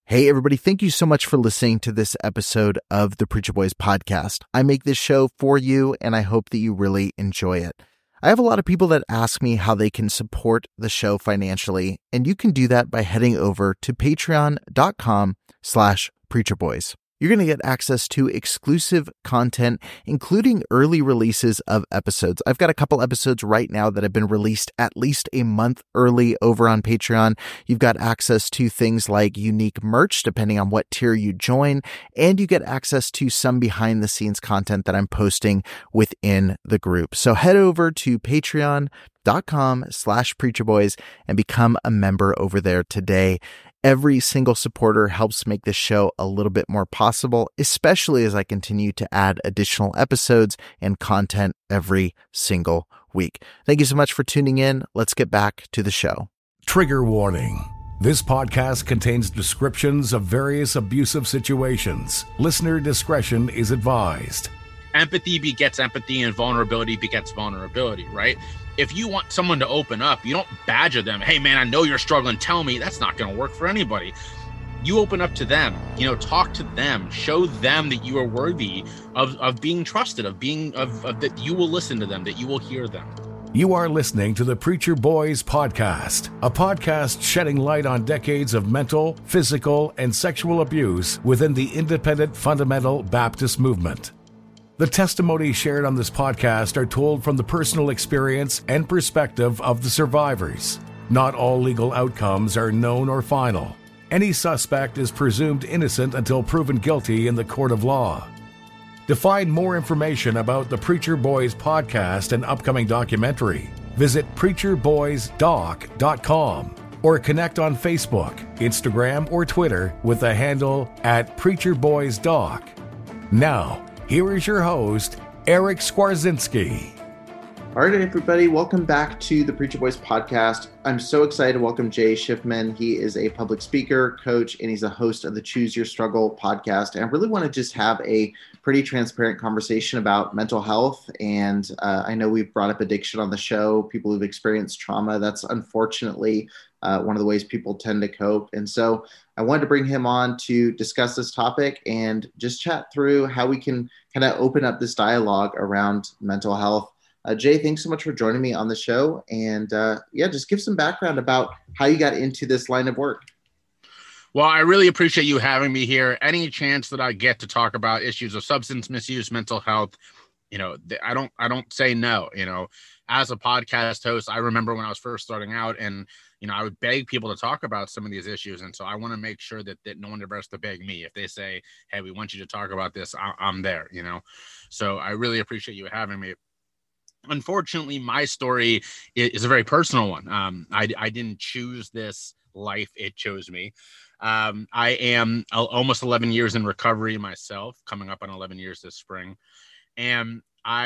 Hey, everybody. Thank you so much for listening to this episode of the Preacher Boys podcast. I make this show for you, and I hope that you really enjoy it. I have a lot of people that ask me how they can support the show financially, and you can do that by heading over to patreon.com/preacherboys. You're going to get access to exclusive content, including early releases of episodes. I've got a couple episodes right now that have been released at least a month early over on Patreon. You've got access to things like unique merch, depending on what tier you join, and you get access to some behind the scenes content that I'm posting within the group. So head over to patreon.com/preacherboys and become a member over there today. Every single supporter helps make this show a little bit more possible, especially as I continue to add additional episodes and content every single week. Thank you so much for tuning in. Let's get back to the show. Trigger warning. This podcast contains descriptions of various abusive situations. Listener discretion is advised. Empathy begets empathy and vulnerability begets vulnerability, right? If you want someone to open up, you don't badger them. Hey, man, I know you're struggling. Tell me. That's not going to work for anybody. You open up to them, talk to them, show them that you are worthy of being trusted, of that you will listen to them, that you will hear them. You are listening to the Preacher Boys podcast, a podcast shedding light on decades of mental, physical, and sexual abuse within the independent fundamental Baptist movement. The testimonies shared on this podcast are told from the personal experience and perspective of the survivors. Not all legal outcomes are known or final. Any suspect is presumed innocent until proven guilty in the court of law. To find more information about the Preacher Boys podcast and upcoming documentary, visit preacherboysdoc.com or connect on Facebook, Instagram, or Twitter with the handle @preacherboysdoc. Now, here is your host, Eric Skwarczynski. All right, everybody, welcome back to the Preacher Boys podcast. I'm so excited to welcome Jay Schiffman. He is a public speaker, coach, and he's a host of the Choose Your Struggle podcast. And I really want to just have a pretty transparent conversation about mental health. And I know we've brought up addiction on the show, people who've experienced trauma. That's unfortunately one of the ways people tend to cope. And so I wanted to bring him on to discuss this topic and just chat through how we can kind of open up this dialogue around mental health. Jay, thanks so much for joining me on the show. And just give some background about how you got into this line of work. Well, I really appreciate you having me here. Any chance that I get to talk about issues of substance misuse, mental health, I don't say no. As a podcast host, I remember when I was first starting out and, I would beg people to talk about some of these issues. And so I want to make sure that no one ever has to beg me. If they say, hey, we want you to talk about this, I'm there, So I really appreciate you having me. Unfortunately, my story is a very personal one. I didn't choose this life. It chose me. I am almost 11 years in recovery myself, coming up on 11 years this spring. And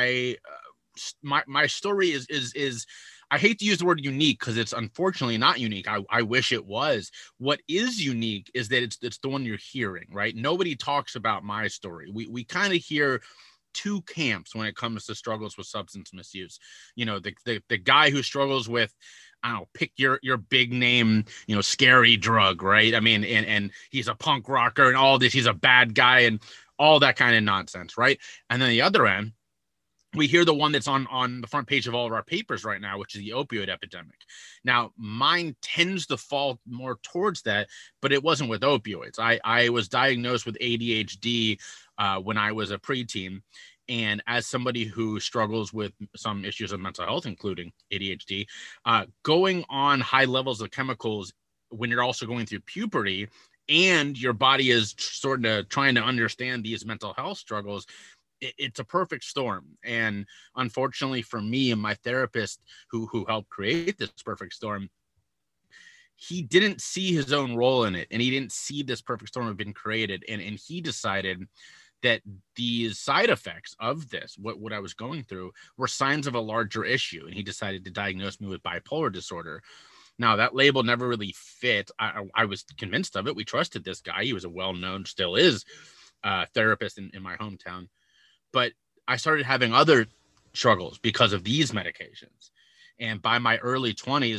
my story is I hate to use the word unique because it's unfortunately not unique. I wish it was. What is unique is that it's the one you're hearing, right? Nobody talks about my story. We kind of hear two camps when it comes to struggles with substance misuse. The guy who struggles with, I don't know, pick your big name, scary drug, right? I mean, and he's a punk rocker and all this, he's a bad guy and all that kind of nonsense, right? And then the other end, we hear the one that's on the front page of all of our papers right now, which is the opioid epidemic. Now, mine tends to fall more towards that, but it wasn't with opioids. I was diagnosed with ADHD when I was a preteen. And as somebody who struggles with some issues of mental health, including ADHD, going on high levels of chemicals when you're also going through puberty and your body is sort of trying to understand these mental health struggles, it's a perfect storm. And unfortunately for me and my therapist who helped create this perfect storm, he didn't see his own role in it. And he didn't see this perfect storm have been created. And he decided that these side effects of this, what I was going through, were signs of a larger issue. And he decided to diagnose me with bipolar disorder. Now, that label never really fit. I was convinced of it. We trusted this guy. He was a well-known, still is, therapist in my hometown. But I started having other struggles because of these medications. And by my early 20s,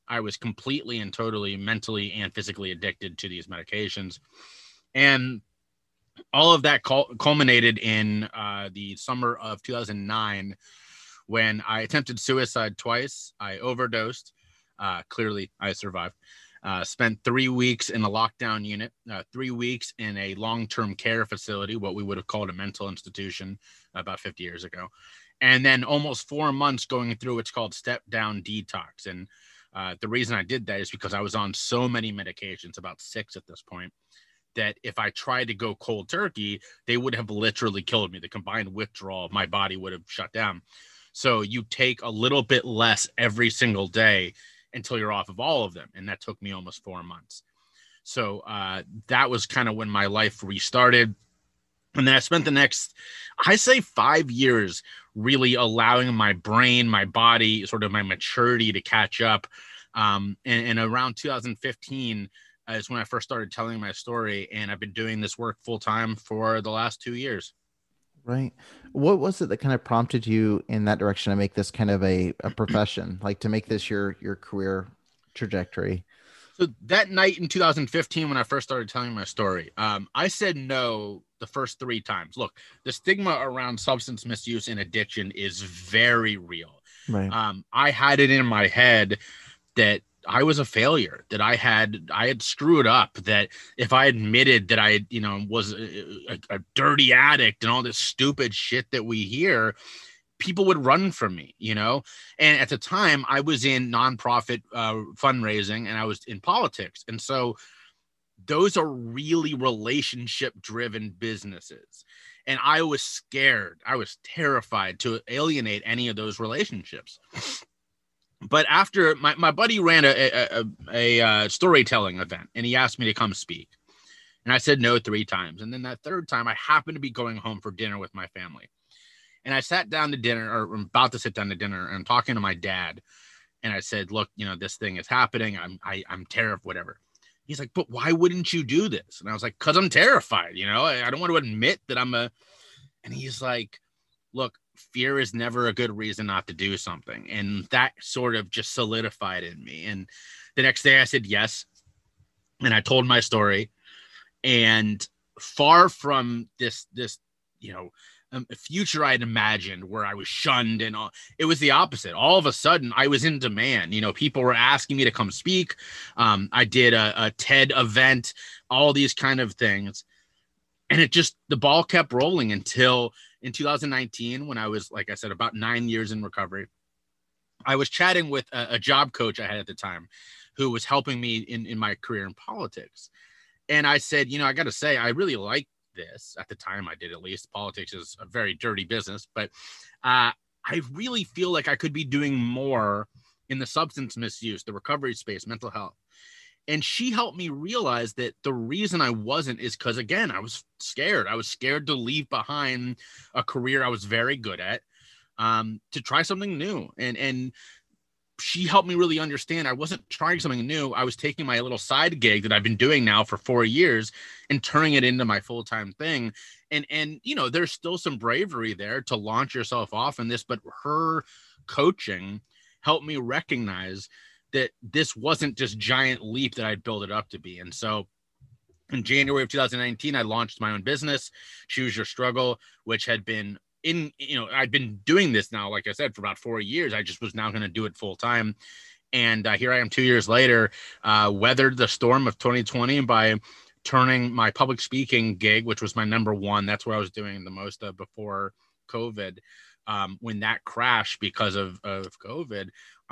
I was completely and totally mentally and physically addicted to these medications. And all of that culminated in the summer of 2009, when I attempted suicide twice. I overdosed. Clearly, I survived. Spent 3 weeks in a lockdown unit, 3 weeks in a long-term care facility, what we would have called a mental institution about 50 years ago. And then almost 4 months going through what's called step-down detox. And the reason I did that is because I was on so many medications, about 6 at this point, that if I tried to go cold turkey, they would have literally killed me. The combined withdrawal of my body would have shut down. So you take a little bit less every single day until you're off of all of them. And that took me almost 4 months. So that was kind of when my life restarted. And then I spent the next, I say 5 years, really allowing my brain, my body, sort of my maturity to catch up. And around 2015 is when I first started telling my story. And I've been doing this work full time for the last 2 years. Right. What was it that kind of prompted you in that direction to make this kind of a profession, like to make this your career trajectory? So that night in 2015, when I first started telling my story, I said no the first 3 times. Look, the stigma around substance misuse and addiction is very real. Right. I had it in my head that I was a failure, that I had screwed up, that if I admitted that I, was a dirty addict and all this stupid shit that we hear, people would run from me, And at the time I was in nonprofit fundraising and I was in politics. And so those are really relationship driven businesses. And I was scared. I was terrified to alienate any of those relationships. But after my buddy ran a storytelling event and he asked me to come speak. And I said no 3 times. And then that 3rd time I happened to be going home for dinner with my family. And I sat down to dinner, or I'm about to sit down to dinner, and I'm talking to my dad. And I said, look, this thing is happening. I'm terrified, whatever. He's like, but why wouldn't you do this? And I was like, because I'm terrified. I don't want to admit that and he's like, look, fear is never a good reason not to do something. And that sort of just solidified in me. And the next day I said yes. And I told my story. And far from this, a future I'd imagined where I was shunned and all, it was the opposite. All of a sudden I was in demand. People were asking me to come speak. I did a TED event, all these kind of things. And the ball kept rolling until in 2019, when I was, like I said, about 9 years in recovery. I was chatting with a job coach I had at the time who was helping me in my career in politics. And I said, I got to say, I really like this. At the time I did, at least. Politics is a very dirty business, but I really feel like I could be doing more in the substance misuse, the recovery space, mental health. And she helped me realize that the reason I wasn't is because, again, I was scared. I was scared to leave behind a career I was very good at, to try something new. And she helped me really understand I wasn't trying something new. I was taking my little side gig that I've been doing now for 4 years and turning it into my full-time thing. And there's still some bravery there to launch yourself off in this, but her coaching helped me recognize that this wasn't just giant leap that I'd built it up to be. And so in January of 2019, I launched my own business, Choose Your Struggle, which had been I'd been doing this now, like I said, for about 4 years. I just was now going to do it full time. And here I am 2 years later, weathered the storm of 2020 by turning my public speaking gig, which was my number one. That's where I was doing the most of before COVID. When that crashed because of COVID,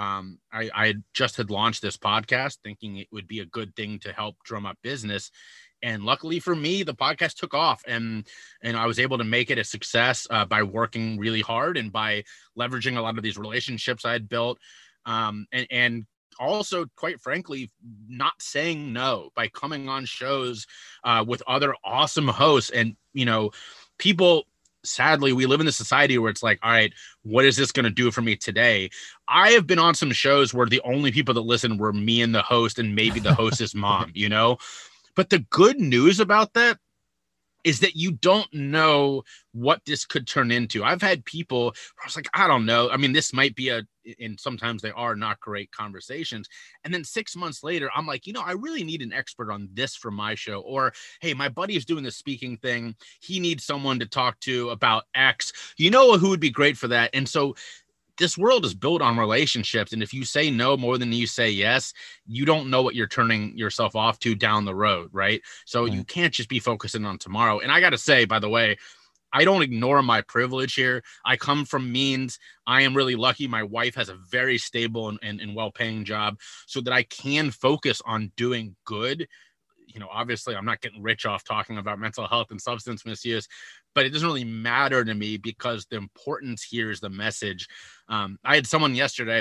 I just had launched this podcast thinking it would be a good thing to help drum up business. And luckily for me, the podcast took off and I was able to make it a success by working really hard and by leveraging a lot of these relationships I had built. And also, quite frankly, not saying no by coming on shows with other awesome hosts. And, people, sadly, we live in a society where it's like, all right, what is this going to do for me today? I have been on some shows where the only people that listen were me and the host and maybe the host's mom, But the good news about that is that you don't know what this could turn into. I've had people where I was like, I don't know. I mean, this might be and sometimes they are not great conversations. And then 6 months later, I'm like, I really need an expert on this for my show. Or, hey, my buddy is doing the speaking thing. He needs someone to talk to about X. Who would be great for that? And so this world is built on relationships. And if you say no more than you say yes, you don't know what you're turning yourself off to down the road, right? So you can't just be focusing on tomorrow. And I got to say, by the way, I don't ignore my privilege here. I come from means. I am really lucky. My wife has a very stable and well-paying job so that I can focus on doing good. Obviously I'm not getting rich off talking about mental health and substance misuse, but it doesn't really matter to me because the importance here is the message. I had someone yesterday,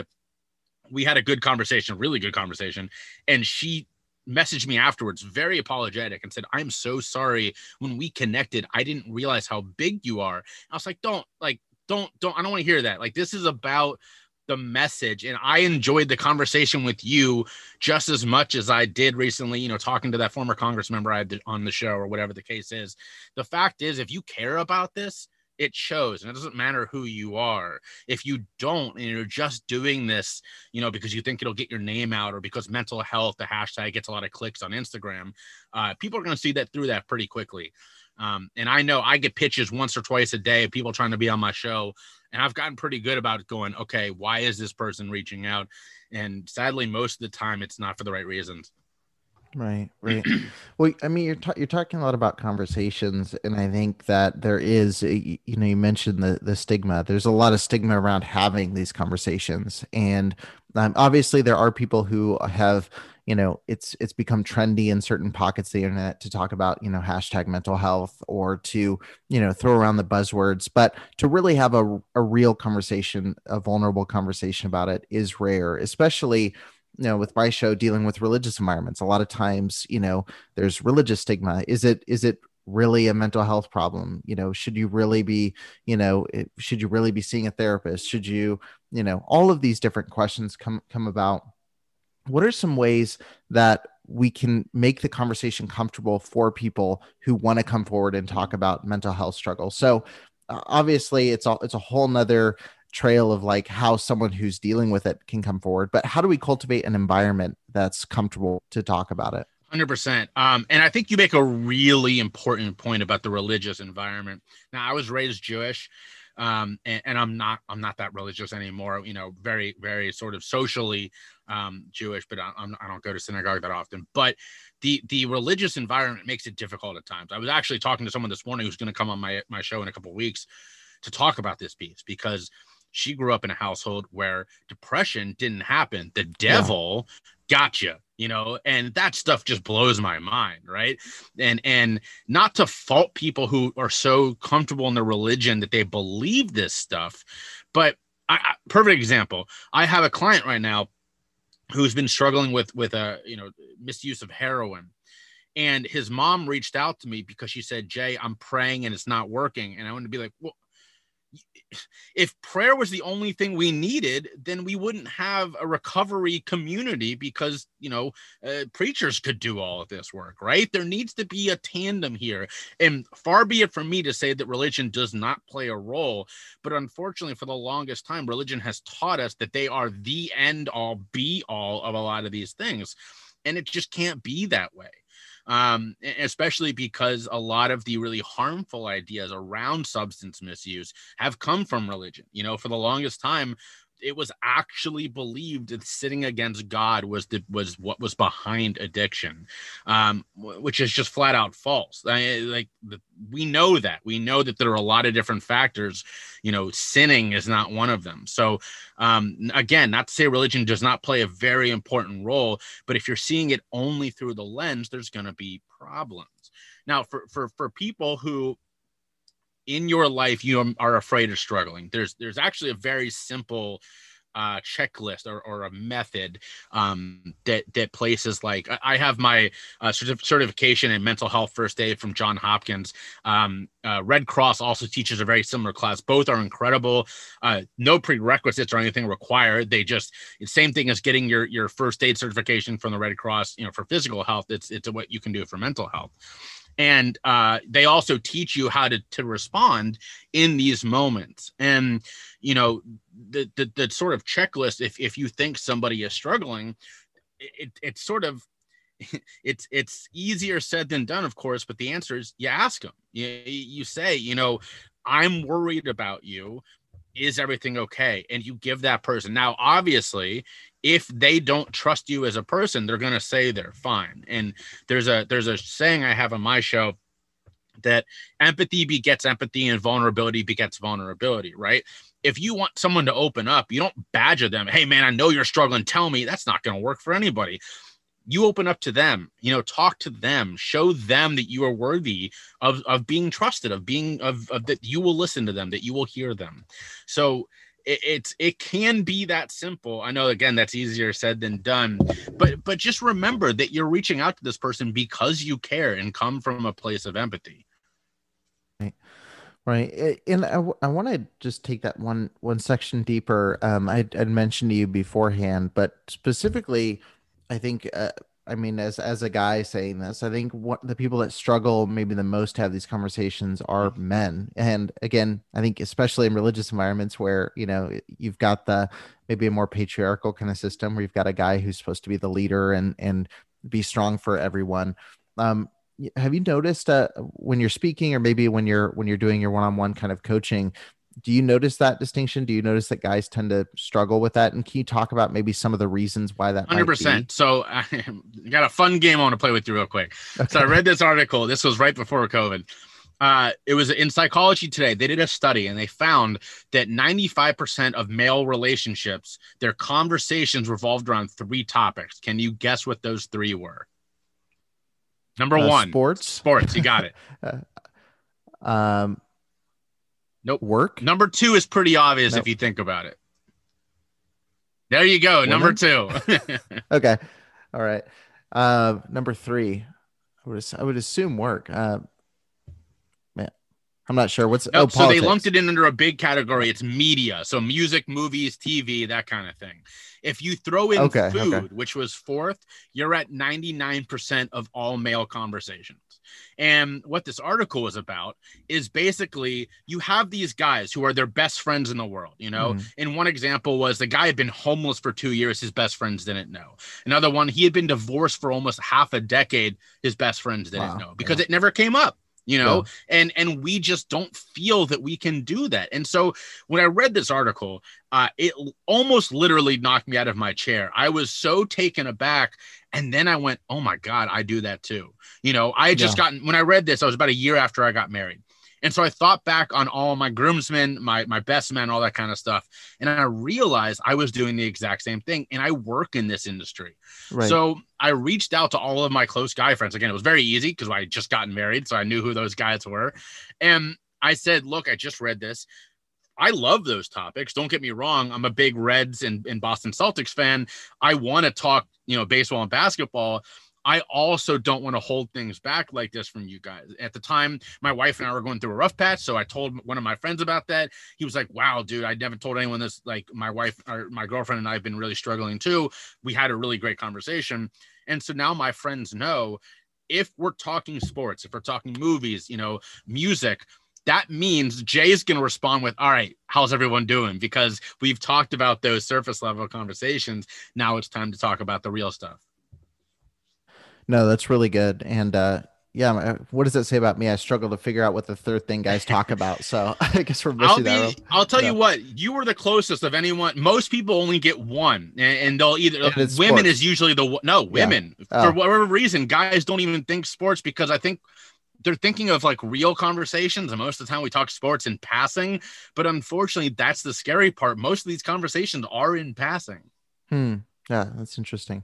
we had a good conversation, really good conversation. And she messaged me afterwards, very apologetic, and said, I'm so sorry. When we connected, I didn't realize how big you are. I was like, don't, I don't want to hear that. Like, this is about the message. And I enjoyed the conversation with you just as much as I did recently, talking to that former Congress member I had on the show or whatever the case is. The fact is, if you care about this, it shows, and it doesn't matter who you are. If you don't, and you're just doing this, because you think it'll get your name out or because mental health, the hashtag gets a lot of clicks on Instagram, people are going to see that through that pretty quickly. And I know I get pitches once or twice a day of people trying to be on my show. And I've gotten pretty good about going, okay, why is this person reaching out? And sadly, most of the time, it's not for the right reasons. Right. Well, I mean, you're talking a lot about conversations, and I think that there is, you mentioned the stigma. There's a lot of stigma around having these conversations, and obviously there are people who have, it's become trendy in certain pockets of the internet to talk about, hashtag mental health or to, throw around the buzzwords, but to really have a real conversation, a vulnerable conversation about it is rare, especially with my show dealing with religious environments. A lot of times, there's religious stigma. Is it really a mental health problem? Should you really be seeing a therapist? Should you, all of these different questions come about. What are some ways that we can make the conversation comfortable for people who want to come forward and talk about mental health struggles? So obviously it's a whole nother trail of like how someone who's dealing with it can come forward, but how do we cultivate an environment that's comfortable to talk about it? 100%. And I think you make a really important point about the religious environment. Now, I was raised Jewish, and I'm not that religious anymore, very, very sort of socially Jewish, but I don't go to synagogue that often. But the religious environment makes it difficult at times. I was actually talking to someone this morning who's going to come on my show in a couple of weeks to talk about this piece, because she grew up in a household where depression didn't happen. The devil got you, and that stuff just blows my mind. Right. And not to fault people who are so comfortable in their religion that they believe this stuff, but perfect example. I have a client right now who's been struggling with misuse of heroin. And his mom reached out to me because she said, Jay, I'm praying and it's not working. And I wanted to be like, well, if prayer was the only thing we needed, then we wouldn't have a recovery community because, preachers could do all of this work, right? There needs to be a tandem here. And far be it from me to say that religion does not play a role. But unfortunately, for the longest time, religion has taught us that they are the end all be all of a lot of these things. And it just can't be that way. Especially because a lot of the really harmful ideas around substance misuse have come from religion. For the longest time, it was actually believed that sitting against God was what was behind addiction, which is just flat out false. We know that there are a lot of different factors. Sinning is not one of them. So again, not to say religion does not play a very important role, but if you're seeing it only through the lens, there's going to be problems. Now, for people who in your life you are afraid of struggling, there's actually a very simple checklist or a method that places like I have my certification in mental health first aid from Johns Hopkins. Red Cross also teaches a very similar class. Both are incredible. No prerequisites or anything required. It's same thing as getting your first aid certification from the Red Cross. For physical health, it's what you can do for mental health. And they also teach you how to respond in these moments. And, you know, the sort of checklist, if you think somebody is struggling, it's sort of, it's easier said than done, of course, but the answer is you ask them. You say, you know, I'm worried about you. Is everything okay? And you give that person. Now, obviously, if they don't trust you as a person, they're going to say they're fine. And there's a saying I have on my show that empathy begets empathy and vulnerability begets vulnerability, right? If you want someone to open up, you don't badger them. Hey, man, I know you're struggling. Tell me. That's not going to work for anybody. You open up to them, you know, talk to them, show them that you are worthy of being trusted, of that you will listen to them, that you will hear them. So it can be that simple. I know, again, that's easier said than done, but just remember that you're reaching out to this person because you care and come from a place of empathy. Right. And I want to just take that one section deeper. I'd mentioned to you beforehand, but specifically, I think, I mean, as a guy saying this, I think what the people that struggle maybe the most to have these conversations are men. And again, I think especially in religious environments where, you know, you've got the maybe a more patriarchal kind of system where you've got a guy who's supposed to be the leader and be strong for everyone. Have you noticed when you're speaking, or maybe when you're doing your one-on-one kind of coaching, do you notice that distinction? Do you notice that guys tend to struggle with that? And can you talk about maybe some of the reasons why that 100%. So I got a fun game I want to play with you real quick. Okay. So I read this article. This was right before COVID. It was in Psychology Today. They did a study and they found that 95% of male relationships, their conversations revolved around 3 topics. Can you guess what those 3 were? Number 1, sports. You got it. Nope. Work. Number 2 is pretty obvious. Nope. If you think about it. There you go. Women? Number 2. Okay. All right. Number 3. I would assume work. Man, I'm not sure. What's nope, so they lumped it in under a big category. It's media. So music, movies, TV, that kind of thing. If you throw in food, which was 4th, you're at 99% of all male conversations. And what this article was about is basically you have these guys who are their best friends in the world, you know, and one example was the guy had been homeless for 2 years. His best friends didn't know. Another one, he had been divorced for almost half a decade. His best friends didn't know because it never came up. You know, and we just don't feel that we can do that. And so when I read this article, it almost literally knocked me out of my chair. I was so taken aback. And then I went, oh my God, I do that too. You know, I had just gotten, when I read this, I was about a year after I got married. And so I thought back on all my groomsmen, my best men, all that kind of stuff. And I realized I was doing the exact same thing. And I work in this industry. Right. So I reached out to all of my close guy friends. Again, it was very easy because I had just gotten married. So I knew who those guys were. And I said, look, I just read this. I love those topics. Don't get me wrong. I'm a big Reds and Boston Celtics fan. I want to talk, you know, baseball and basketball. I also don't want to hold things back like this from you guys. At the time, my wife and I were going through a rough patch. So I told one of my friends about that. He was like, wow, dude, I never told anyone this. Like my wife or my girlfriend and I have been really struggling too. We had a really great conversation. And so now my friends know if we're talking sports, if we're talking movies, you know, music, that means Jay's going to respond with, all right, how's everyone doing? Because we've talked about those surface level conversations. Now it's time to talk about the real stuff. No, that's really good. And what does that say about me? I struggle to figure out what the third thing guys talk about. So I guess we're missing that. I'll tell you what, you were the closest of anyone. Most people only get one, and they'll either women sports. Is usually women for whatever reason. Guys don't even think sports because I think they're thinking of like real conversations. And most of the time we talk sports in passing, but unfortunately that's the scary part. Most of these conversations are in passing. Yeah, that's interesting.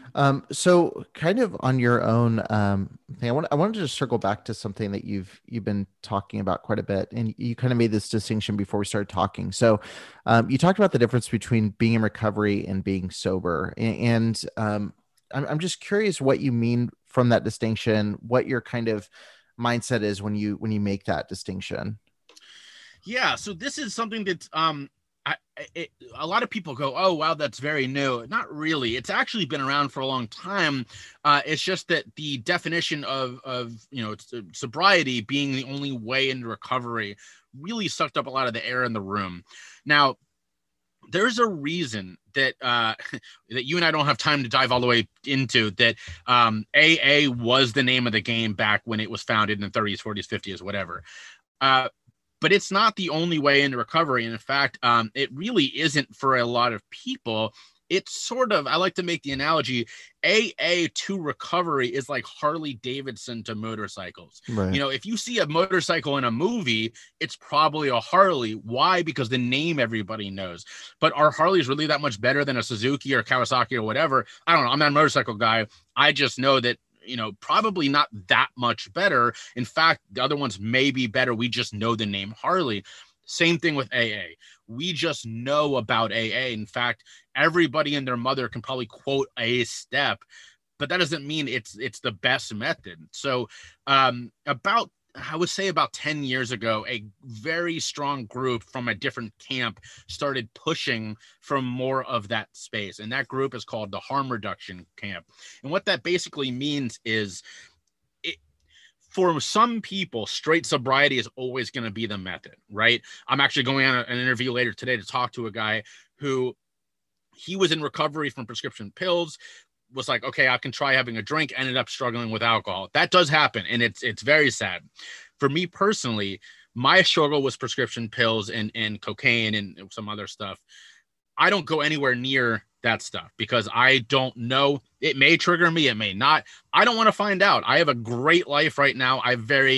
So kind of on your own thing, I wanted to just circle back to something that you've been talking about quite a bit. And you kind of made this distinction before we started talking. So you talked about the difference between being in recovery and being sober. And I'm just curious what you mean from that distinction, what your kind of mindset is when you make that distinction. Yeah. So this is something that a lot of people go, oh, wow, that's very new. Not really. It's actually been around for a long time. It's just that the definition of sobriety being the only way into recovery really sucked up a lot of the air in the room. Now, there's a reason that that you and I don't have time to dive all the way into that. AA was the name of the game back when it was founded in the 30s, 40s, 50s, whatever. But it's not the only way into recovery. And in fact, it really isn't for a lot of people. It's sort of, I like to make the analogy, AA to recovery is like Harley Davidson to motorcycles. Right. If you see a motorcycle in a movie, it's probably a Harley. Why? Because the name everybody knows. But are Harleys really that much better than a Suzuki or Kawasaki or whatever? I don't know. I'm not a motorcycle guy. I just know that probably not that much better. In fact, the other ones may be better. We just know the name Harley. Same thing with AA. We just know about AA. In fact, everybody and their mother can probably quote a step, but that doesn't mean it's the best method. So I would say about 10 years ago, a very strong group from a different camp started pushing for more of that space. And that group is called the Harm Reduction Camp. And what that basically means is for some people, straight sobriety is always going to be the method, right? I'm actually going on an interview later today to talk to a guy who he was in recovery from prescription pills, was like, okay, I can try having a drink, ended up struggling with alcohol. That does happen. And it's very sad. For me personally, my struggle was prescription pills and cocaine and some other stuff. I don't go anywhere near that stuff because I don't know. It may trigger me. It may not. I don't want to find out. I have a great life right now. I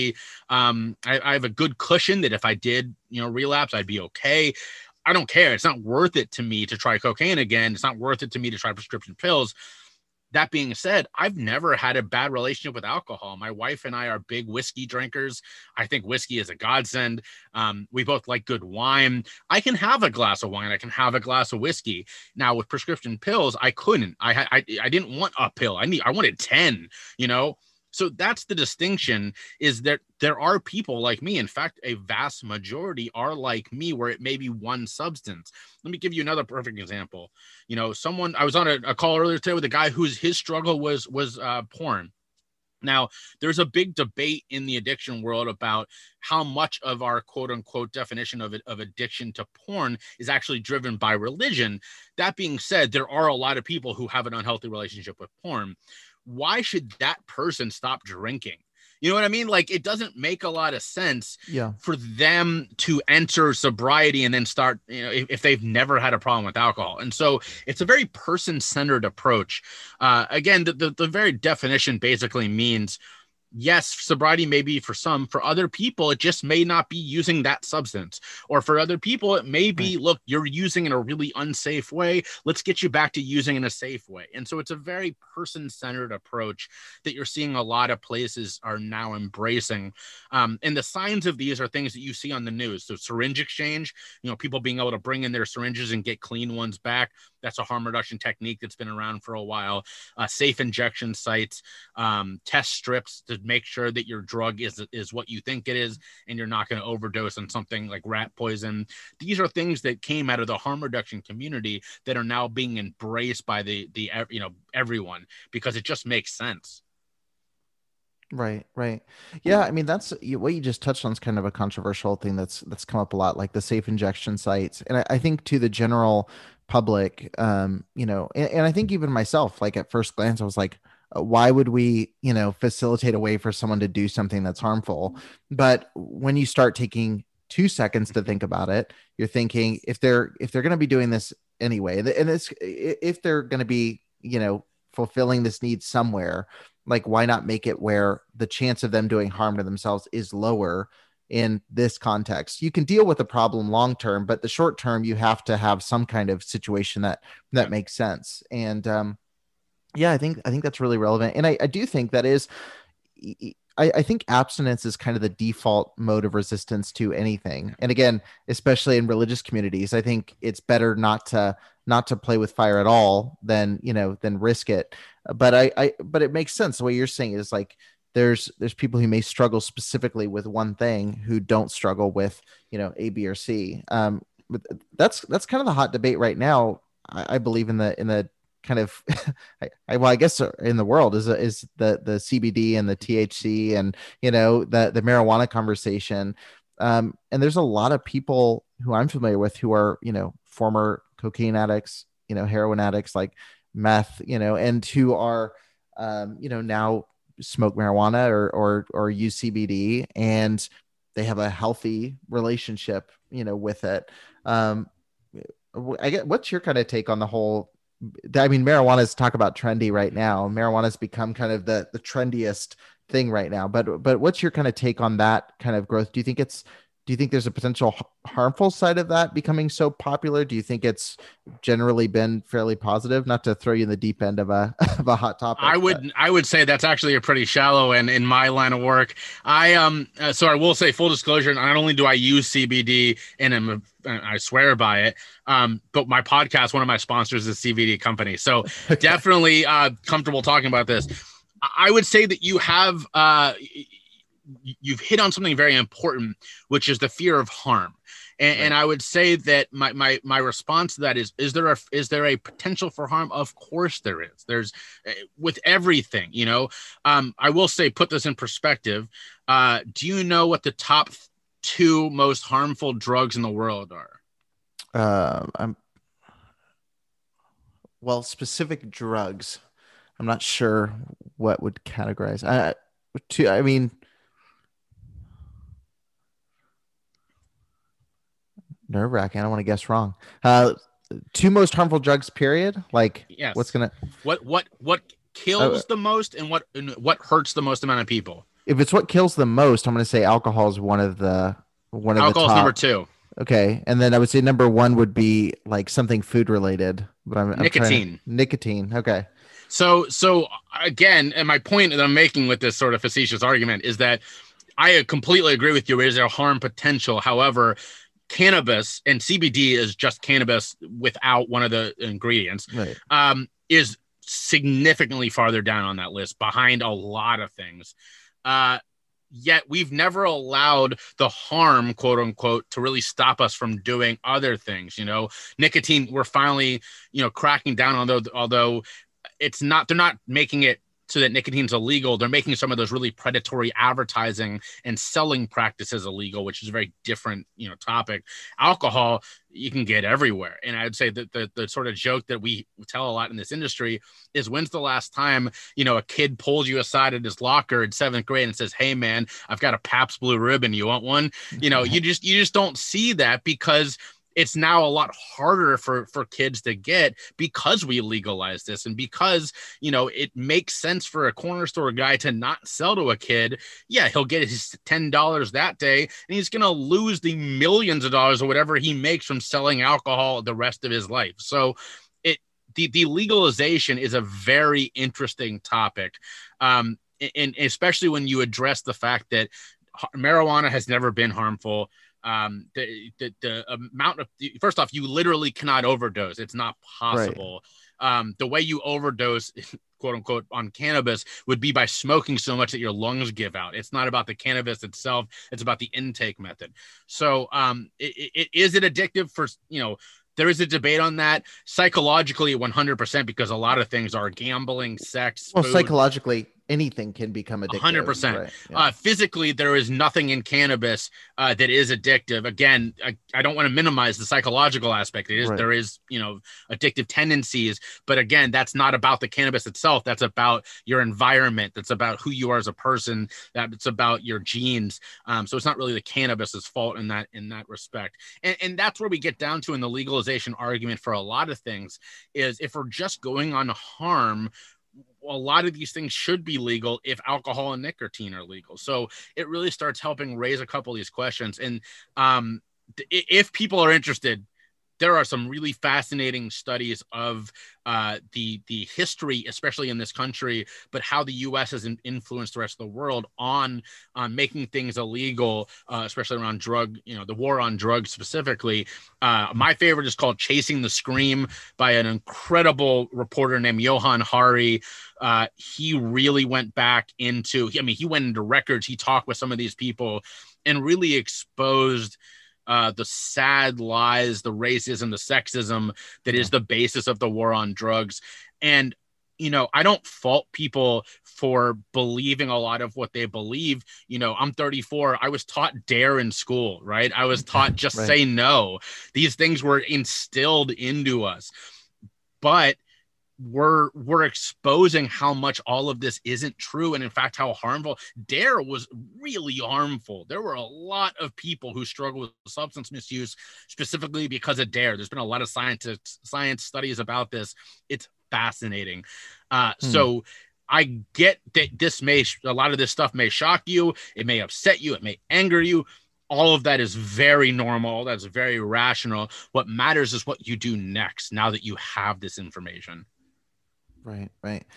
have a good cushion that if I did, relapse, I'd be okay. I don't care. It's not worth it to me to try cocaine again. It's not worth it to me to try prescription pills. That being said, I've never had a bad relationship with alcohol. My wife and I are big whiskey drinkers. I think whiskey is a godsend. We both like good wine. I can have a glass of wine. I can have a glass of whiskey. Now with prescription pills, I couldn't. I didn't want a pill. I wanted 10, So that's the distinction, is that there are people like me. In fact, a vast majority are like me, where it may be one substance. Let me give you another perfect example. I was on a call earlier today with a guy his struggle was porn. Now, there's a big debate in the addiction world about how much of our quote unquote definition of addiction to porn is actually driven by religion. That being said, there are a lot of people who have an unhealthy relationship with porn. Why should that person stop drinking? You know what I mean? Like, it doesn't make a lot of sense for them to enter sobriety and then start, if they've never had a problem with alcohol. And so it's a very person-centered approach. Again, the very definition basically means, yes, sobriety may be for some. For other people, it just may not be using that substance. Or for other people, it may be, look, you're using in a really unsafe way. Let's get you back to using in a safe way. And so it's a very person-centered approach that you're seeing a lot of places are now embracing. And the signs of these are things that you see on the news. So syringe exchange, people being able to bring in their syringes and get clean ones back. That's a harm reduction technique that's been around for a while. Safe injection sites, test strips to make sure that your drug is what you think it is, and you're not going to overdose on something like rat poison. These are things that came out of the harm reduction community that are now being embraced by the everyone, because it just makes sense. Right. Yeah. I mean, that's what you just touched on is kind of a controversial thing that's come up a lot, like the safe injection sites. And I think to the general public, and I think even myself, like at first glance, I was like, why would we, facilitate a way for someone to do something that's harmful? But when you start taking 2 seconds to think about it, you're thinking, if they're going to be doing this anyway, and if they're going to be, fulfilling this need somewhere, like, why not make it where the chance of them doing harm to themselves is lower in this context? You can deal with the problem long term, but the short term, you have to have some kind of situation that makes sense. And I think that's really relevant. And I do think that is, I think abstinence is kind of the default mode of resistance to anything. And again, especially in religious communities, I think it's better not to play with fire at all than risk it. But but it makes sense. The way you're saying is like, there's people who may struggle specifically with one thing who don't struggle with, A, B, or C. that's kind of the hot debate right now. I believe in the kind of, I guess in the world is the CBD and the THC and, the marijuana conversation. And there's a lot of people who I'm familiar with who are, former cocaine addicts, heroin addicts, like meth, and who are, now smoke marijuana or use CBD, and they have a healthy relationship, with it. I get, what's your kind of take on the whole? I mean, marijuana's talk about trendy right now. Marijuana's become kind of the trendiest thing right now. But what's your kind of take on that kind of growth? Do you think there's a potential harmful side of that becoming so popular? Do you think it's generally been fairly positive? Not to throw you in the deep end of a hot topic. I would say that's actually a pretty shallow end in my line of work. So I will say, full disclosure, not only do I use CBD and I swear by it, but my podcast, one of my sponsors is a CBD company. So definitely comfortable talking about this. I would say that you've hit on something very important, which is the fear of harm. And I would say that my response to that is there a potential for harm? Of course there is. There's with everything, I will say, put this in perspective. Do you know what the top 2 most harmful drugs in the world are? Specific drugs. I'm not sure what would categorize. Nerve-wracking. I don't want to guess wrong. 2 most harmful drugs, period. Like, yes. What kills the most, and what hurts the most amount of people? If it's what kills the most, I'm going to say alcohol is one of the Alcohol's top. Number 2. Okay, and then I would say number 1 would be like something food related. But nicotine. Nicotine. Okay. So again, and my point that I'm making with this sort of facetious argument is that I completely agree with you. Is there harm potential? However, cannabis, and CBD is just cannabis without one of the ingredients, right, is significantly farther down on that list, behind a lot of things. Yet we've never allowed the harm, quote unquote, to really stop us from doing other things. Nicotine, we're finally, cracking down on, although it's not, they're not making it so that nicotine's illegal. They're making some of those really predatory advertising and selling practices illegal, which is a very different, topic. Alcohol, you can get everywhere. And I'd say that the sort of joke that we tell a lot in this industry is, when's the last time, a kid pulls you aside at his locker in 7th grade and says, "Hey man, I've got a Pabst Blue Ribbon. You want one?" You just don't see that, because it's now a lot harder for kids to get, because we legalize this, and because, it makes sense for a corner store guy to not sell to a kid. Yeah, he'll get his $10 that day, and he's going to lose the millions of dollars or whatever he makes from selling alcohol the rest of his life. So the legalization is a very interesting topic. And especially when you address the fact that marijuana has never been harmful. The amount of, first off, you literally cannot overdose. It's not possible. Right. The way you overdose, quote unquote, on cannabis would be by smoking so much that your lungs give out. It's not about the cannabis itself. It's about the intake method. So, is it addictive for, there is a debate on that. Psychologically, 100%, because a lot of things are gambling, sex, food. Psychologically, anything can become addictive. 100%. Right. Yeah. Physically, there is nothing in cannabis that is addictive. Again, I don't want to minimize the psychological aspect. There is, addictive tendencies, but again, that's not about the cannabis itself. That's about your environment. That's about who you are as a person. That's about your genes. So it's not really the cannabis's fault in that respect. And that's where we get down to in the legalization argument for a lot of things, is if we're just going on harm, a lot of these things should be legal if alcohol and nicotine are legal. So it really starts helping raise a couple of these questions. And if people are interested, there are some really fascinating studies of the history, especially in this country, but how the U.S. has influenced the rest of the world on making things illegal, especially around the war on drugs specifically. My favorite is called Chasing the Scream by an incredible reporter named Johan Hari. He really went back into, he went into records. He talked with some of these people and really exposed the sad lies, the racism, the sexism that is the basis of the war on drugs. And, you know, I don't fault people for believing a lot of what they believe. You know, I'm 34. I was taught dare in school, right? I was taught just Right. say no. These things were instilled into us. But we're exposing how much all of this isn't true, and in fact how harmful. Dare was really harmful. There were a lot of people who struggle with substance misuse specifically because of Dare. There's been a lot of science studies about this. It's fascinating. So I get that a lot of this stuff may shock you, it may upset you, it may anger you. All of that is very normal. That's very rational. What matters is what you do next now that you have this information. Right.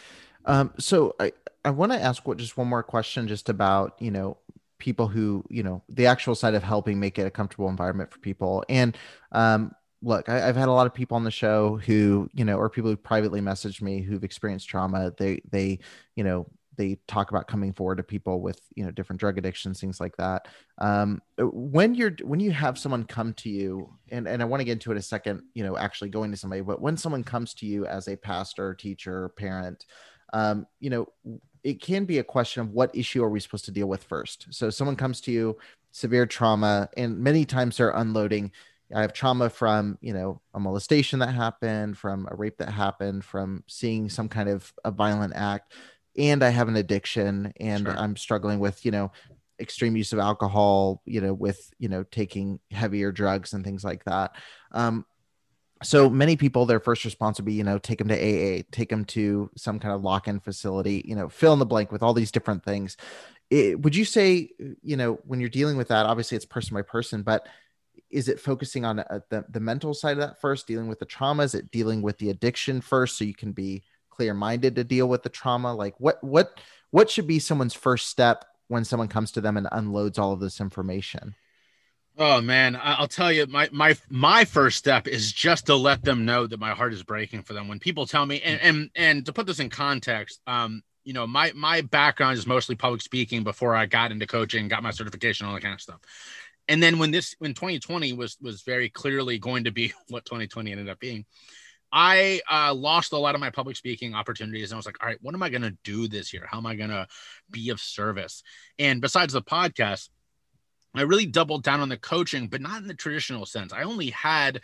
So I want to ask just one more question just about, you know, people who, you know, the actual side of helping make it a comfortable environment for people. And look, I've had a lot of people on the show who, you know, or people who privately messaged me who've experienced trauma. They, you know, they talk about coming forward to people with, you know, different drug addictions, things like that. When you have someone come to you, and I want to get into it in a second, you know, actually going to somebody, but when someone comes to you as a pastor, teacher, parent, you know, it can be a question of what issue are we supposed to deal with first? So someone comes to you, severe trauma, and many times they're unloading. I have trauma from, you know, a molestation that happened, from a rape that happened, from seeing some kind of a violent act. And I have an addiction, and Sure. I'm struggling with, you know, extreme use of alcohol, you know, with, you know, taking heavier drugs and things like that. So many people, their first response would be, you know, take them to AA, take them to some kind of lock-in facility, you know, fill in the blank with all these different things. Would you say, you know, when you're dealing with that, obviously it's person by person, but is it focusing on the mental side of that first, dealing with the trauma? Is it dealing with the addiction first so you can be clear-minded to deal with the trauma? Like what should be someone's first step when someone comes to them and unloads all of this information? Oh man, I'll tell you, my first step is just to let them know that my heart is breaking for them. When people tell me, and to put this in context, you know, my background is mostly public speaking before I got into coaching, got my certification, all that kind of stuff. And then when 2020 was very clearly going to be what 2020 ended up being, I lost a lot of my public speaking opportunities. And I was like, all right, what am I going to do this year? How am I going to be of service? And besides the podcast, I really doubled down on the coaching, but not in the traditional sense. I only had,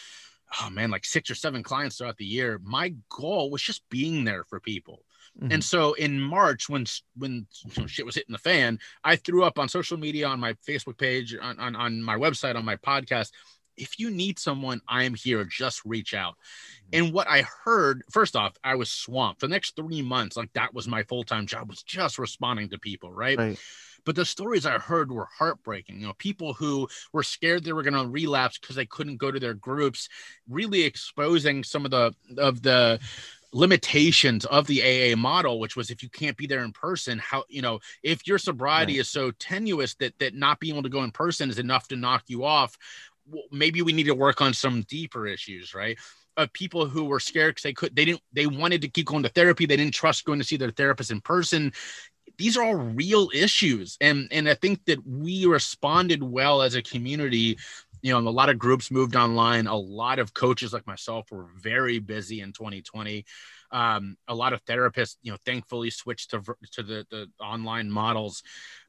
like 6 or 7 clients throughout the year. My goal was just being there for people. Mm-hmm. And so in March, when shit was hitting the fan, I threw up on social media, on my Facebook page, on my website, on my podcast, if you need someone, I am here. Just reach out. And what I heard, first off, I was swamped. For the next 3 months, like that was my full-time job, was just responding to people, right? But the stories I heard were heartbreaking. You know, people who were scared they were going to relapse because they couldn't go to their groups, really exposing some of the limitations of the AA model, which was if you can't be there in person, how, you know, if your sobriety is so tenuous that not being able to go in person is enough to knock you off, well, maybe we need to work on some deeper issues, right? Of people who were scared because they wanted to keep going to therapy. They didn't trust going to see their therapist in person. These are all real issues. And I think that we responded well as a community. You know, a lot of groups moved online. A lot of coaches like myself were very busy in 2020. A lot of therapists, you know, thankfully switched to the online models.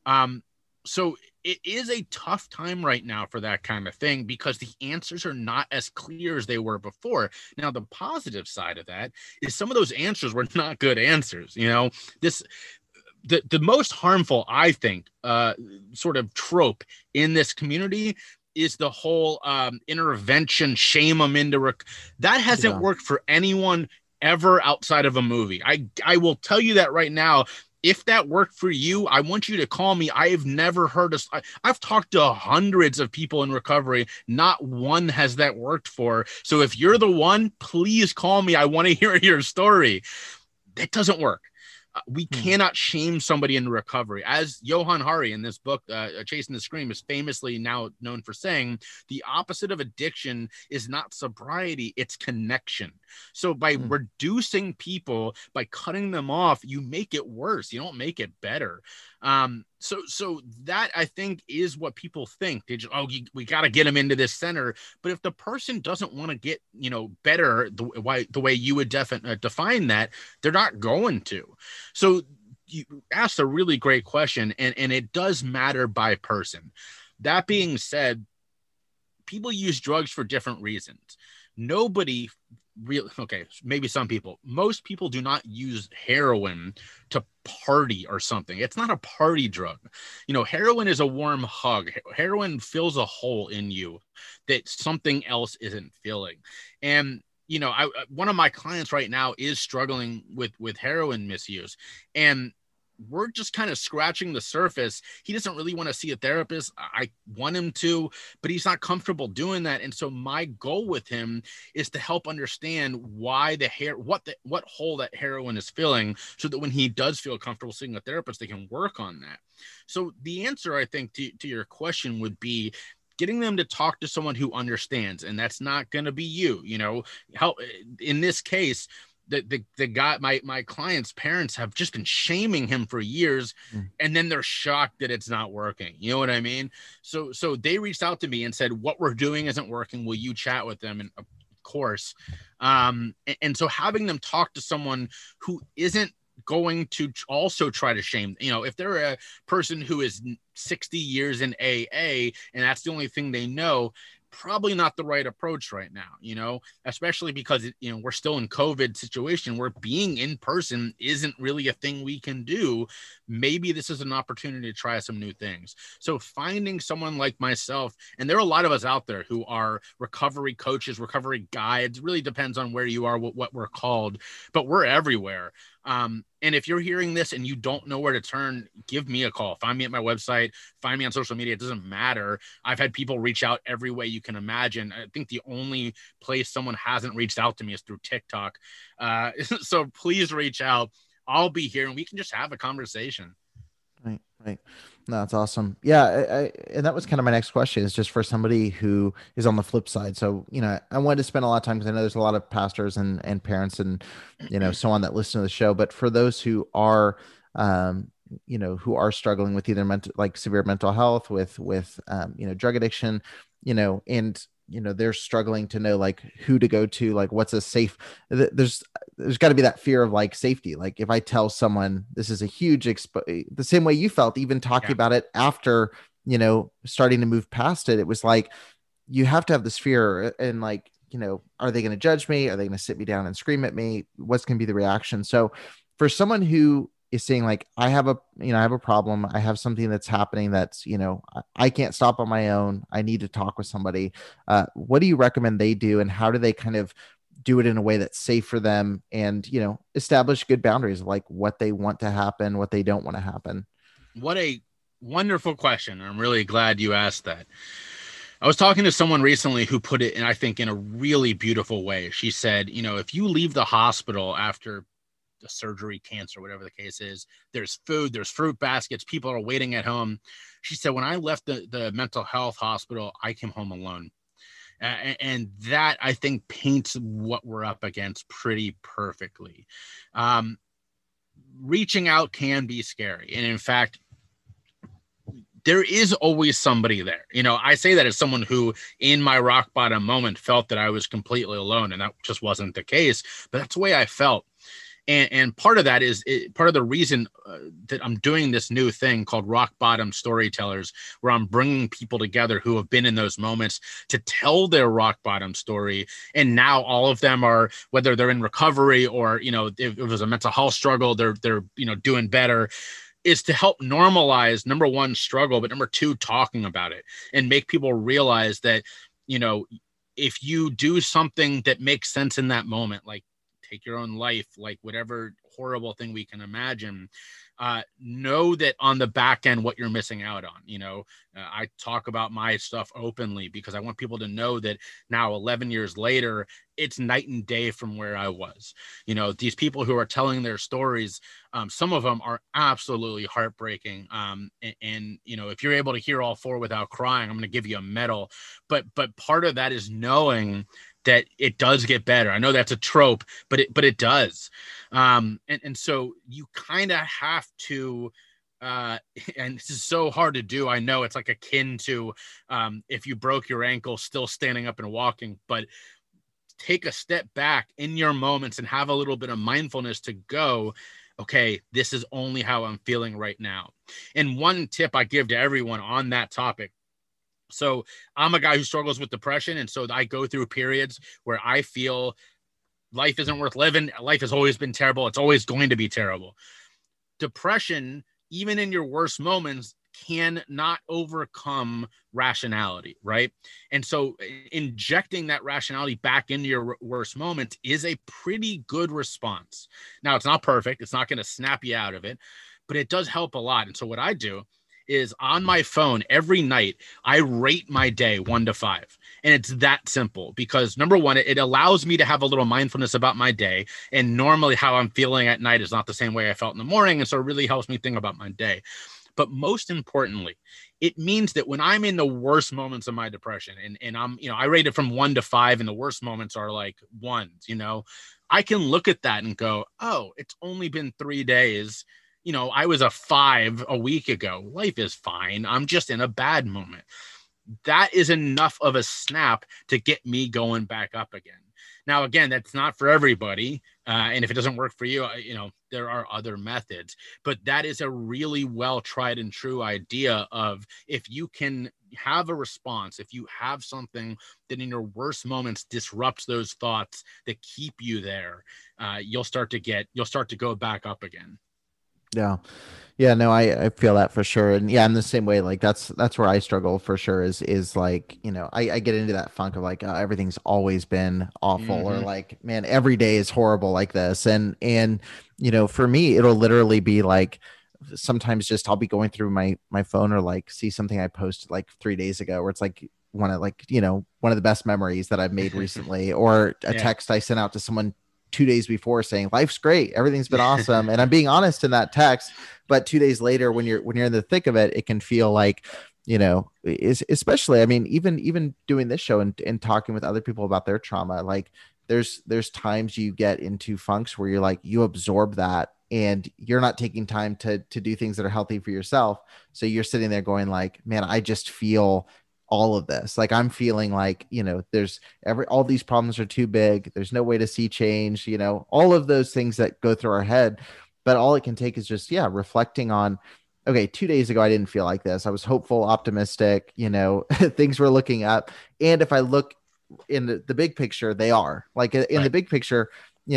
So it is a tough time right now for that kind of thing because the answers are not as clear as they were before. Now, the positive side of that is some of those answers were not good answers. You know, the most harmful, I think, sort of trope in this community is the whole intervention, shame them into that hasn't worked for anyone ever outside of a movie. I will tell you that right now. If that worked for you, I want you to call me. I have never heard of. I've talked to hundreds of people in recovery. Not one has that worked for. So if you're the one, please call me. I want to hear your story. That doesn't work. We cannot shame somebody into recovery. As Johan Hari in this book, Chasing the Scream, is famously now known for saying, the opposite of addiction is not sobriety, it's connection. So by reducing people, by cutting them off, you make it worse. You don't make it better. So that, I think, is what people think. We got to get them into this center. But if the person doesn't want to get, better the way you would define that, they're not going to. So you asked a really great question, and it does matter by person. That being said, people use drugs for different reasons. Nobody really, okay, maybe some people, most people do not use heroin to party or something. It's not a party drug. Heroin is a warm hug. Heroin fills a hole in you that something else isn't filling. And one of my clients right now is struggling with heroin misuse, and we're just kind of scratching the surface. He doesn't really want to see a therapist. I want him to, but he's not comfortable doing that. And so my goal with him is to help understand why what hole that heroin is filling, so that when he does feel comfortable seeing a therapist, they can work on that. So the answer, I think, to your question would be getting them to talk to someone who understands. And that's not going to be you, help in this case. The guy, my client's parents have just been shaming him for years, and then they're shocked that it's not working. You know what I mean? So they reached out to me and said, what we're doing isn't working. Will you chat with them? And of course. And so having them talk to someone who isn't going to also try to shame, if they're a person who is 60 years in AA and that's the only thing they know, probably not the right approach right now, especially because, we're still in COVID situation where being in person isn't really a thing we can do. Maybe this is an opportunity to try some new things. So finding someone like myself, and there are a lot of us out there who are recovery coaches, recovery guides, really depends on where you are, what we're called, but we're everywhere. And if you're hearing this and you don't know where to turn, give me a call. Find me at my website, find me on social media. It doesn't matter. I've had people reach out every way you can imagine. I think the only place someone hasn't reached out to me is through TikTok. So please reach out. I'll be here and we can just have a conversation. Right. No, that's awesome. Yeah. And that was kind of my next question, is just for somebody who is on the flip side. So, I wanted to spend a lot of time, because I know there's a lot of pastors and parents and, so on that listen to the show, but for those who are, who are struggling with either severe mental health, with drug addiction, and, they're struggling to know who to go to, what's a safe, there's got to be that fear of safety. If I tell someone this is a huge the same way you felt, even talking about it after, starting to move past it, it was you have to have this fear and are they going to judge me? Are they going to sit me down and scream at me? What's going to be the reaction? So for someone who is saying I have a problem, I have something that's happening that's, I can't stop on my own, I need to talk with somebody. What do you recommend they do, and how do they kind of do it in a way that's safe for them, and, establish good boundaries, what they want to happen, what they don't want to happen? What a wonderful question. I'm really glad you asked that. I was talking to someone recently who put it, I think, in a really beautiful way. She said, if you leave the hospital after the surgery, cancer, whatever the case is, there's food, there's fruit baskets, people are waiting at home. She said, when I left the mental health hospital, I came home alone. And that, I think, paints what we're up against pretty perfectly. Reaching out can be scary. And in fact, there is always somebody there. I say that as someone who in my rock bottom moment felt that I was completely alone, and that just wasn't the case, but that's the way I felt. And part of that is part of the reason that I'm doing this new thing called Rock Bottom Storytellers, where I'm bringing people together who have been in those moments to tell their rock bottom story. And now all of them are, whether they're in recovery or, if it was a mental health struggle, they're doing better, is to help normalize, number one, struggle, but number two, talking about it, and make people realize that, if you do something that makes sense in that moment, take your own life, whatever horrible thing we can imagine, know that on the back end, what you're missing out on. I talk about my stuff openly because I want people to know that now 11 years later, it's night and day from where I was. These people who are telling their stories, some of them are absolutely heartbreaking. And if you're able to hear all four without crying, I'm going to give you a medal. But part of that is knowing that it does get better. I know that's a trope, but it does. And so you kind of have to and this is so hard to do. I know it's like akin to if you broke your ankle, still standing up and walking, but take a step back in your moments and have a little bit of mindfulness to go, okay, this is only how I'm feeling right now. And one tip I give to everyone on that topic. So I'm a guy who struggles with depression. And so I go through periods where I feel life isn't worth living. Life has always been terrible. It's always going to be terrible. Depression, even in your worst moments, can not overcome rationality, right? And so injecting that rationality back into your worst moments is a pretty good response. Now, it's not perfect. It's not going to snap you out of it, but it does help a lot. And so what I do is on my phone every night, I rate my day 1 to 5. And it's that simple because number one, it allows me to have a little mindfulness about my day. And normally how I'm feeling at night is not the same way I felt in the morning. And so it really helps me think about my day. But most importantly, it means that when I'm in the worst moments of my depression and I'm, I rate it from 1 to 5 and the worst moments are like 1s, I can look at that and go, oh, it's only been 3 days. I was a 5 a week ago. Life is fine. I'm just in a bad moment. That is enough of a snap to get me going back up again. Now, again, that's not for everybody. And if it doesn't work for you, there are other methods. But that is a really well tried and true idea of if you can have a response, if you have something that in your worst moments disrupts those thoughts that keep you there, you'll start to go back up again. Yeah. Yeah, no, I feel that for sure. And yeah, I'm the same way. Like that's where I struggle for sure is like, I get into that funk of like, everything's always been awful or like, man, every day is horrible like this. And, for me, it'll literally be like, sometimes just, I'll be going through my phone or like see something I posted like 3 days ago where it's like one of the best memories that I've made recently or a text I sent out to someone 2 days before saying life's great, everything's been awesome. And I'm being honest in that text, but 2 days later, when you're in the thick of it, it can feel like, especially, I mean, even doing this show and talking with other people about their trauma, like there's times you get into funks where you're like, you absorb that and you're not taking time to do things that are healthy for yourself. So you're sitting there going like, man, I just feel all of this. Like I'm feeling like, there's all these problems are too big. There's no way to see change, all of those things that go through our head. But all it can take is just, reflecting on, okay, 2 days ago, I didn't feel like this. I was hopeful, optimistic, things were looking up. And if I look in the big picture, they are like in the big picture,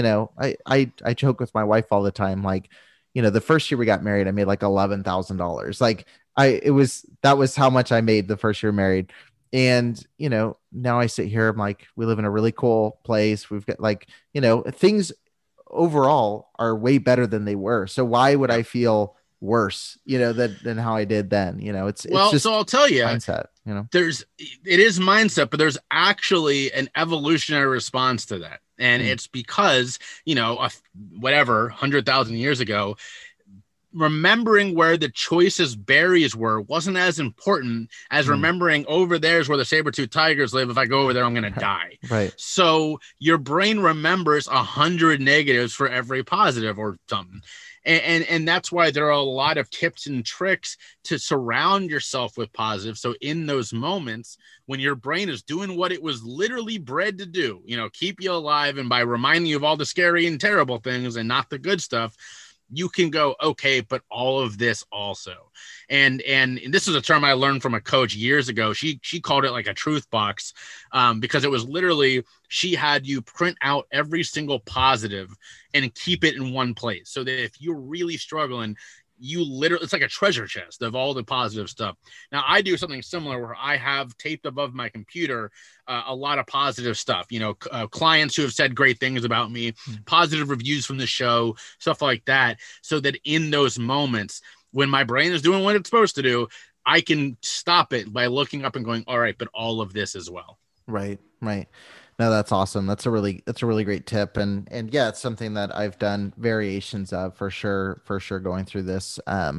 I joke with my wife all the time. Like, the first year we got married, I made like $11,000. Like that was how much I made the first year married. And, now I sit here, I'm like, we live in a really cool place. We've got like, things overall are way better than they were. So why would I feel worse, than how I did then? It's just so I'll tell you, mindset, it is mindset, but there's actually an evolutionary response to that. And it's because, whatever, 100,000 years ago, remembering where the choicest berries wasn't as important as remembering over there's where the saber-toothed tigers live. If I go over there, I'm going to die. Right. So your brain remembers 100 negatives for every positive or something. And that's why there are a lot of tips and tricks to surround yourself with positive. So in those moments when your brain is doing what it was literally bred to do, keep you alive, and by reminding you of all the scary and terrible things and not the good stuff, you can go, okay, but all of this also. And this is a term I learned from a coach years ago. She called it like a truth box, because it was literally, she had you print out every single positive and keep it in one place. So that if you're really struggling, it's like a treasure chest of all the positive stuff. Now I do something similar where I have taped above my computer a lot of positive stuff, clients who have said great things about me, positive reviews from the show, stuff like that. So that in those moments when my brain is doing what it's supposed to do, I can stop it by looking up and going, all right, but all of this as well. Right. No, that's awesome. That's a really great tip. And yeah, it's something that I've done variations of for sure going through this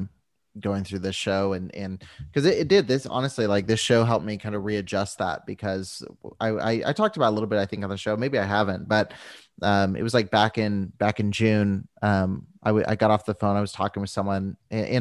show and because it did this, honestly, like this show helped me kind of readjust that, because I talked about a little bit, I think, on the show, maybe I haven't, but it was like back in June, I got off the phone. I was talking with someone and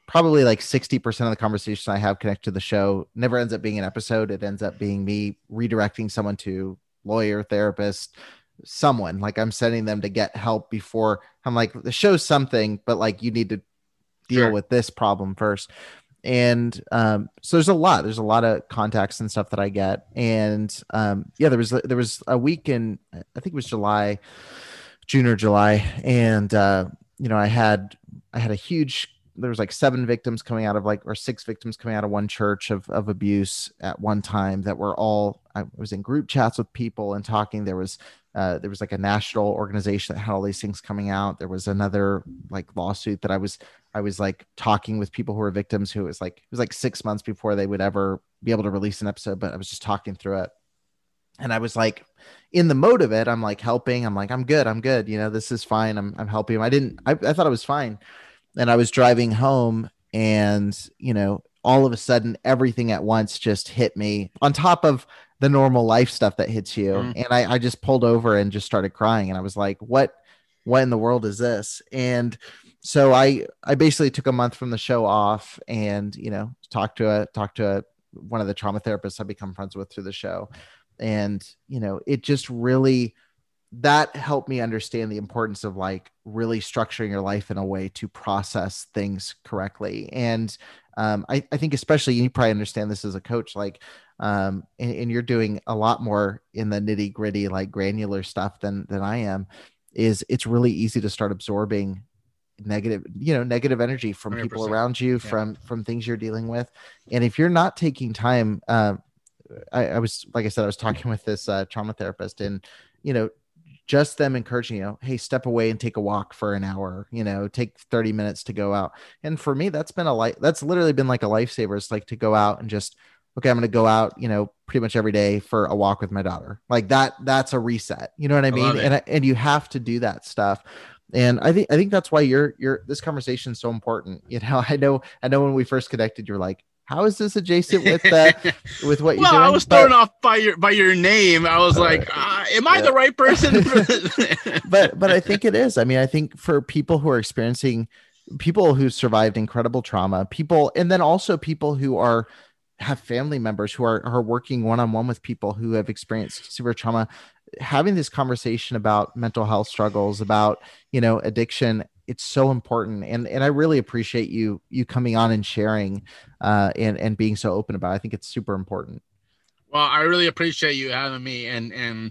probably like 60% of the conversation I have connected to the show never ends up being an episode. It ends up being me redirecting someone to lawyer, therapist, someone. Like I'm sending them to get help before I'm like, the show's something, but like you need to deal with this problem first. And so there's a lot of contacts and stuff that I get. And there was a week in, I think it was June or July. And, I had a huge, there was like 7 victims coming out of or 6 victims coming out of one church of abuse at one time that were all, I was in group chats with people and talking. There was like a national organization that had all these things coming out. There was another like lawsuit that I was like talking with people who were victims who it was like 6 months before they would ever be able to release an episode, but I was just talking through it. And I was like, in the mode of it, I'm like helping. I'm like, I'm good. This is fine. I'm helping him. I thought I was fine. And I was driving home and, all of a sudden everything at once just hit me on top of the normal life stuff that hits you. Mm-hmm. And I just pulled over and just started crying. And I was like, what in the world is this? And so I basically took a month from the show off and, talked to one of the trauma therapists I've become friends with through the show. And, it just really, that helped me understand the importance of like really structuring your life in a way to process things correctly. And I think especially, you probably understand this as a coach, like, and you're doing a lot more in the nitty gritty, like granular stuff than I am, is it's really easy to start absorbing negative energy from 100%. People around you, from things you're dealing with. And if you're not taking time, I was, like I said, I was talking with this trauma therapist and, just them encouraging, hey, step away and take a walk for an hour, take 30 minutes to go out. And for me, that's literally been like a lifesaver. It's like to go out and just, okay, I'm going to go out, pretty much every day for a walk with my daughter. Like that's a reset. You know what I mean? And you have to do that stuff. And I think that's why this conversation is so important. I know when we first connected, you're like, how is this adjacent with with what you're doing? Well, I was thrown off by your name. I was like, am I the right person? but I think it is. I mean, I think for people who are experiencing, people who survived incredible trauma, and then also people who have family members who are working one-on-one with people who have experienced severe trauma, having this conversation about mental health struggles, about, addiction, it's so important. And I really appreciate you coming on and sharing and being so open about it. I think it's super important. Well, I really appreciate you having me. And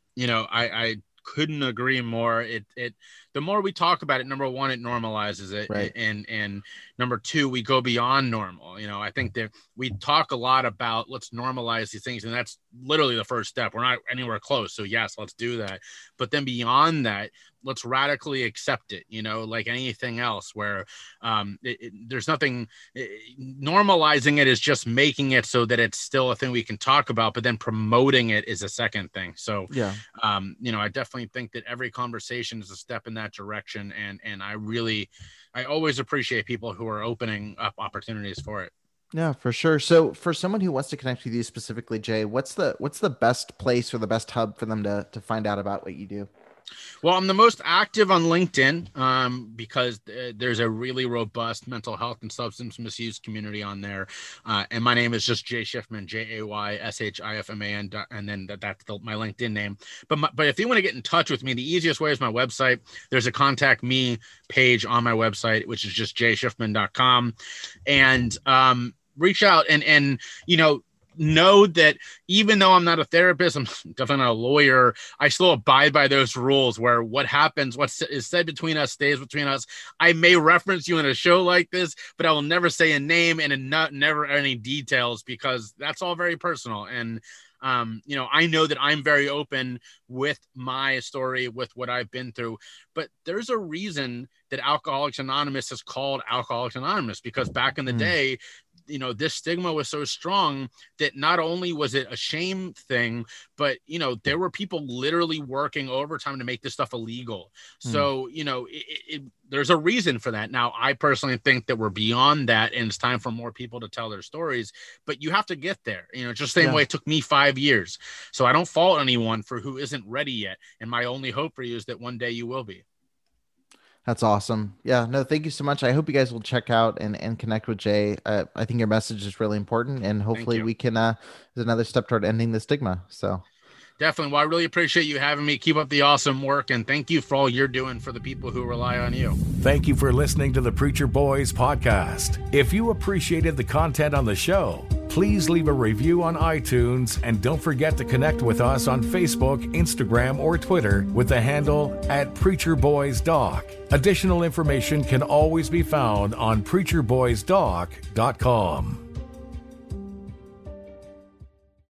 I couldn't agree more. It the more we talk about it, number one, it normalizes it. Right. And number two, we go beyond normal. I think that we talk a lot about let's normalize these things. And that's literally the first step. We're not anywhere close. So yes, let's do that. But then beyond that, let's radically accept it, like anything else where there's nothing, normalizing it is just making it so that it's still a thing we can talk about, but then promoting it is a second thing. So, I definitely think that every conversation is a step in that direction. And I always appreciate people who are opening up opportunities for it. Yeah, for sure. So for someone who wants to connect with you specifically, Jay, what's the best place or the best hub for them to find out about what you do? Well, I'm the most active on LinkedIn because there's a really robust mental health and substance misuse community on there. And my name is just Jay Schiffman, JayShifman, and then that's my LinkedIn name. But if you want to get in touch with me, the easiest way is my website. There's a contact me page on my website, which is just jayschiffman.com. And reach out and know that even though I'm not a therapist, I'm definitely not a lawyer, I still abide by those rules where what happens, what is said between us stays between us. I may reference you in a show like this, but I will never say a name and never any details because that's all very personal. And I know that I'm very open with my story, with what I've been through, but there's a reason that Alcoholics Anonymous is called Alcoholics Anonymous, because back in the day, this stigma was so strong that not only was it a shame thing, but, there were people literally working overtime to make this stuff illegal. So, there's a reason for that. Now, I personally think that we're beyond that and it's time for more people to tell their stories, but you have to get there, just the same way it took me 5 years. So I don't fault anyone for who isn't ready yet. And my only hope for you is that one day you will be. That's awesome. Yeah, no, thank you so much. I hope you guys will check out and connect with Jay. I think your message is really important, and hopefully we can, there's another step toward ending the stigma. So definitely. Well, I really appreciate you having me. Keep up the awesome work, and thank you for all you're doing for the people who rely on you. Thank you for listening to the Preacher Boys podcast. If you appreciated the content on the show, please leave a review on iTunes, and don't forget to connect with us on Facebook, Instagram, or Twitter with the handle @PreacherBoysDoc. Additional information can always be found on PreacherBoysDoc.com.